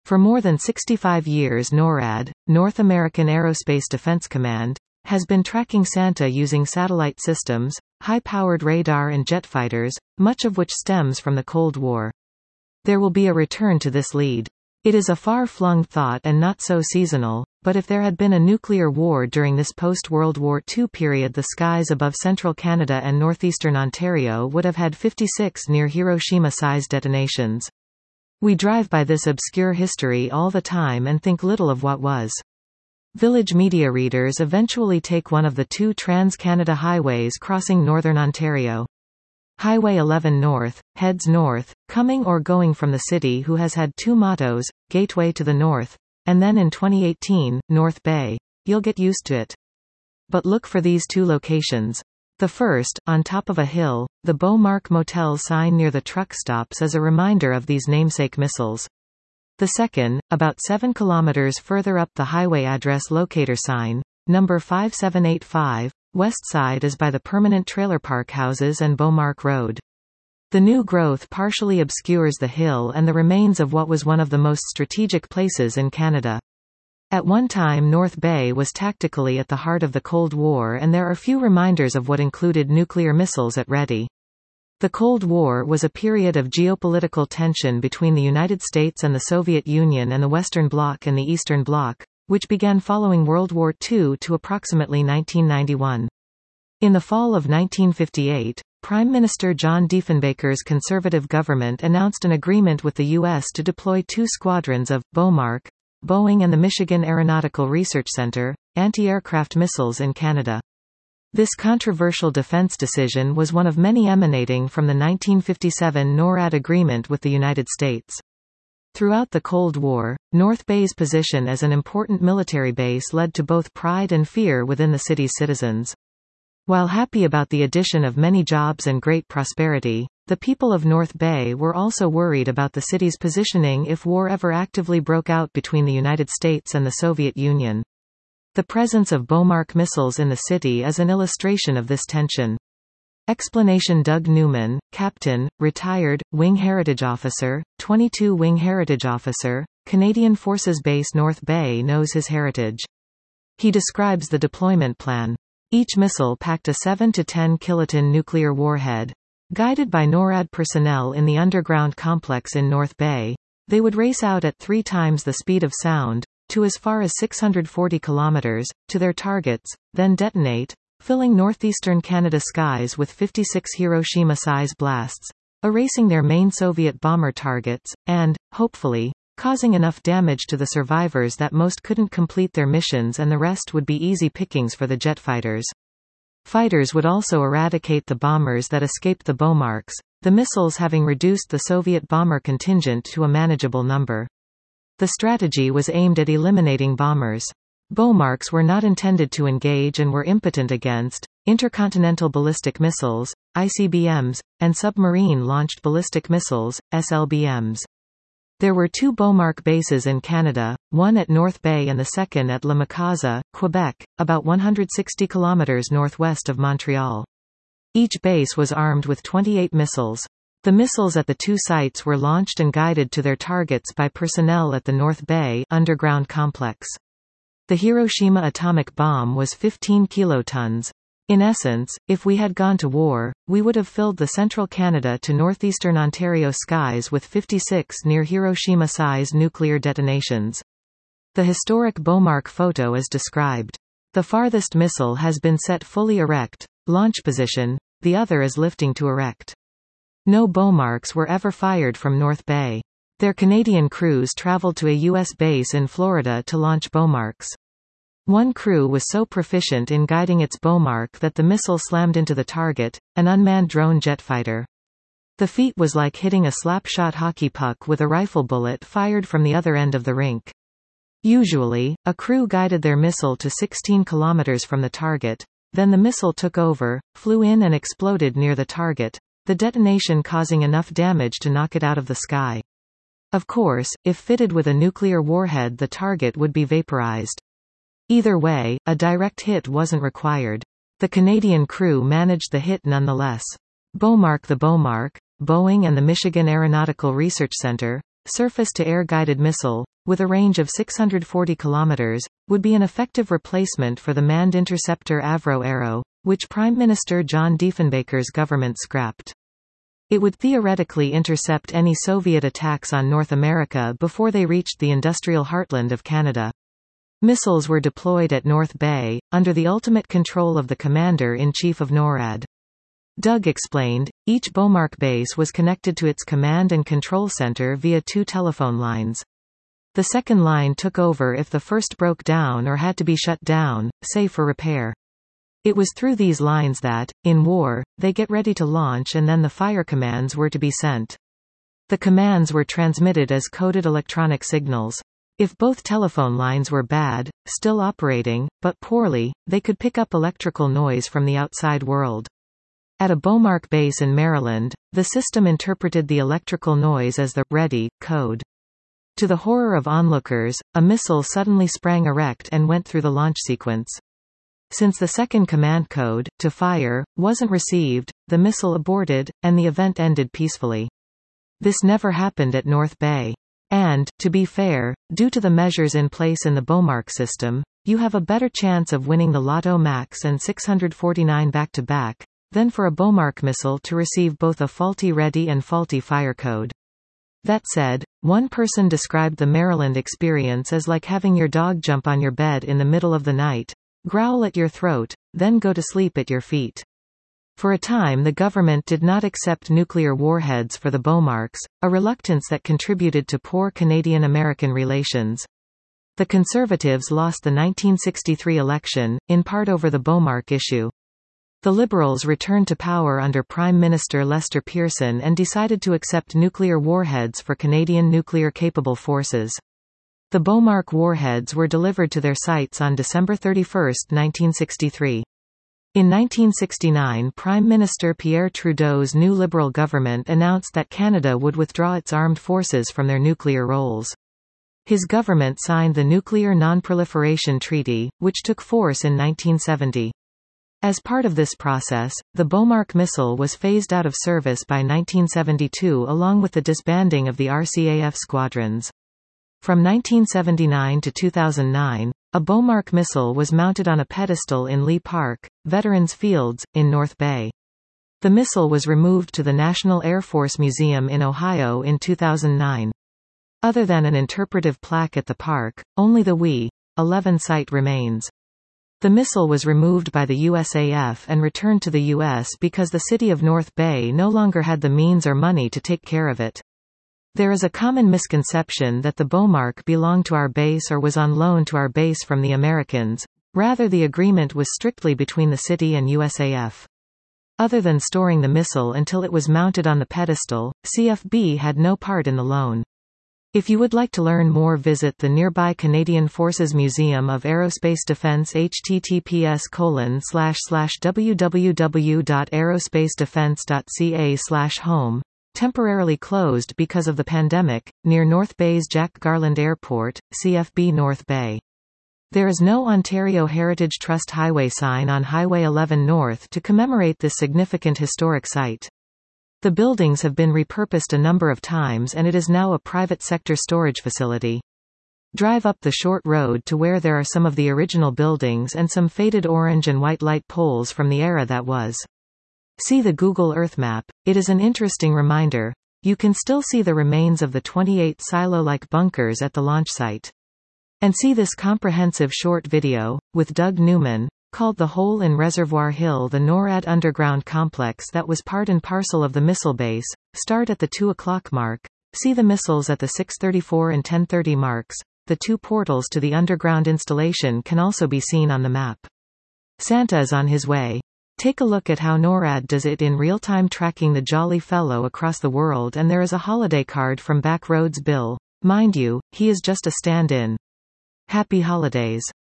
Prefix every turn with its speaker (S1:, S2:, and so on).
S1: For more than 65 years NORAD, North American Aerospace Defense Command, has been tracking Santa using satellite systems, high-powered radar and jet fighters, much of which stems from the Cold War. There will be a return to this lead. It is a far-flung thought and not so seasonal, but if there had been a nuclear war during this post-World War II period, the skies above central Canada and northeastern Ontario would have had 56 near Hiroshima-sized detonations. We drive by this obscure history all the time and think little of what was. Village media readers eventually take one of the two Trans-Canada highways crossing northern Ontario. Highway 11 North, heads north, coming or going from the city, who has had two mottos, Gateway to the North, and then in 2018, North Bay. You'll get used to it. But look for these two locations. The first, on top of a hill, the Beaumark Motel sign near the truck stops is a reminder of these namesake missiles. The second, about 7 kilometers further up the highway, address locator sign, number 5785, west side, is by the permanent trailer park houses and Beaumark Road. The new growth partially obscures the hill and the remains of what was one of the most strategic places in Canada. At one time North Bay was tactically at the heart of the Cold War, and there are few reminders of what included nuclear missiles at ready. The Cold War was a period of geopolitical tension between the United States and the Soviet Union and the Western Bloc and the Eastern Bloc, which began following World War II to approximately 1991. In the fall of 1958, Prime Minister John Diefenbaker's Conservative government announced an agreement with the U.S. to deploy 2 squadrons of Beaumark, Boeing and the Michigan Aeronautical Research Center, anti-aircraft missiles in Canada. This controversial defense decision was one of many emanating from the 1957 NORAD agreement with the United States. Throughout the Cold War, North Bay's position as an important military base led to both pride and fear within the city's citizens. While happy about the addition of many jobs and great prosperity, the people of North Bay were also worried about the city's positioning if war ever actively broke out between the United States and the Soviet Union. The presence of Beaumark missiles in the city is an illustration of this tension. Explanation: Doug Newman, Captain, retired, Wing Heritage Officer, 22 Wing Heritage Officer, Canadian Forces Base North Bay, knows his heritage. He describes the deployment plan. Each missile packed a 7 to 10 kiloton nuclear warhead. Guided by NORAD personnel in the underground complex in North Bay, they would race out at 3 times the speed of sound, to as far as 640 kilometers, to their targets, then detonate, filling northeastern Canada skies with 56 Hiroshima-size blasts, erasing their main Soviet bomber targets, and, hopefully, causing enough damage to the survivors that most couldn't complete their missions and the rest would be easy pickings for the jet fighters. Fighters would also eradicate the bombers that escaped the Beaumarks, the missiles having reduced the Soviet bomber contingent to a manageable number. The strategy was aimed at eliminating bombers. Beaumarks were not intended to engage and were impotent against intercontinental ballistic missiles, ICBMs, and submarine-launched ballistic missiles, SLBMs. There were 2 Beaumark bases in Canada, one at North Bay and the second at La Macasa, Quebec, about 160 kilometers northwest of Montreal. Each base was armed with 28 missiles. The missiles at the 2 sites were launched and guided to their targets by personnel at the North Bay underground complex. The Hiroshima atomic bomb was 15 kilotons. In essence, if we had gone to war, we would have filled the central Canada to northeastern Ontario skies with 56 near Hiroshima-size nuclear detonations. The historic Beaumark photo is described. The farthest missile has been set fully erect, launch position, the other is lifting to erect. No Beaumarks were ever fired from North Bay. Their Canadian crews traveled to a U.S. base in Florida to launch Beaumarks. One crew was so proficient in guiding its Beaumark that the missile slammed into the target, an unmanned drone jet fighter. The feat was like hitting a slap-shot hockey puck with a rifle bullet fired from the other end of the rink. Usually, a crew guided their missile to 16 kilometers from the target, then the missile took over, flew in and exploded near the target, the detonation causing enough damage to knock it out of the sky. Of course, if fitted with a nuclear warhead, the target would be vaporized. Either way, a direct hit wasn't required. The Canadian crew managed the hit nonetheless. Beaumark, the Beaumark, Boeing and the Michigan Aeronautical Research Center, surface-to-air guided missile, with a range of 640 kilometers, would be an effective replacement for the manned interceptor Avro Arrow, which Prime Minister John Diefenbaker's government scrapped. It would theoretically intercept any Soviet attacks on North America before they reached the industrial heartland of Canada. Missiles were deployed at North Bay, under the ultimate control of the Commander-in-Chief of NORAD. Doug explained, each Beaumark base was connected to its command and control center via 2 telephone lines. The second line took over if the first broke down or had to be shut down, say for repair. It was through these lines that, in war, they get ready to launch and then the fire commands were to be sent. The commands were transmitted as coded electronic signals. If both telephone lines were bad, still operating, but poorly, they could pick up electrical noise from the outside world. At a Beaumark base in Maryland, the system interpreted the electrical noise as the ready code. To the horror of onlookers, a missile suddenly sprang erect and went through the launch sequence. Since the second command code, to fire, wasn't received, the missile aborted, and the event ended peacefully. This never happened at North Bay. And, to be fair, due to the measures in place in the Beaumark system, you have a better chance of winning the Lotto Max and 649 back-to-back, than for a Beaumark missile to receive both a faulty ready and faulty fire code. That said, one person described the Maryland experience as like having your dog jump on your bed in the middle of the night, growl at your throat, then go to sleep at your feet. For a time the government did not accept nuclear warheads for the Beaumarks, a reluctance that contributed to poor Canadian-American relations. The Conservatives lost the 1963 election, in part over the Beaumark issue. The Liberals returned to power under Prime Minister Lester Pearson and decided to accept nuclear warheads for Canadian nuclear-capable forces. The Beaumark warheads were delivered to their sites on December 31, 1963. In 1969, Prime Minister Pierre Trudeau's new Liberal government announced that Canada would withdraw its armed forces from their nuclear roles. His government signed the Nuclear Non-Proliferation Treaty, which took force in 1970. As part of this process, the Beaumark missile was phased out of service by 1972 along with the disbanding of the RCAF squadrons. From 1979 to 2009, a Beaumark missile was mounted on a pedestal in Lee Park, Veterans Fields, in North Bay. The missile was removed to the National Air Force Museum in Ohio in 2009. Other than an interpretive plaque at the park, only the We-11 site remains. The missile was removed by the USAF and returned to the U.S. because the city of North Bay no longer had the means or money to take care of it. There is a common misconception that the Beaumark belonged to our base or was on loan to our base from the Americans. Rather, the agreement was strictly between the city and USAF. Other than storing the missile until it was mounted on the pedestal, CFB had no part in the loan. If you would like to learn more, visit the nearby Canadian Forces Museum of Aerospace Defence https://www.aerospace-defence.ca/home. Temporarily closed because of the pandemic, near North Bay's Jack Garland Airport, CFB North Bay. There is no Ontario Heritage Trust highway sign on Highway 11 North to commemorate this significant historic site. The buildings have been repurposed a number of times and it is now a private sector storage facility. Drive up the short road to where there are some of the original buildings and some faded orange and white light poles from the era that was. See the Google Earth map. It is an interesting reminder. You can still see the remains of the 28 silo-like bunkers at the launch site. And see this comprehensive short video, with Doug Newman, called The Hole in Reservoir Hill, the NORAD underground complex that was part and parcel of the missile base. Start at the 2 o'clock mark. See the missiles at the 6:34 and 10:30 marks. The 2 portals to the underground installation can also be seen on the map. Santa is on his way. Take a look at how NORAD does it in real time, tracking the jolly fellow across the world, and there is a holiday card from Backroads Bill. Mind you, he is just a stand-in. Happy holidays.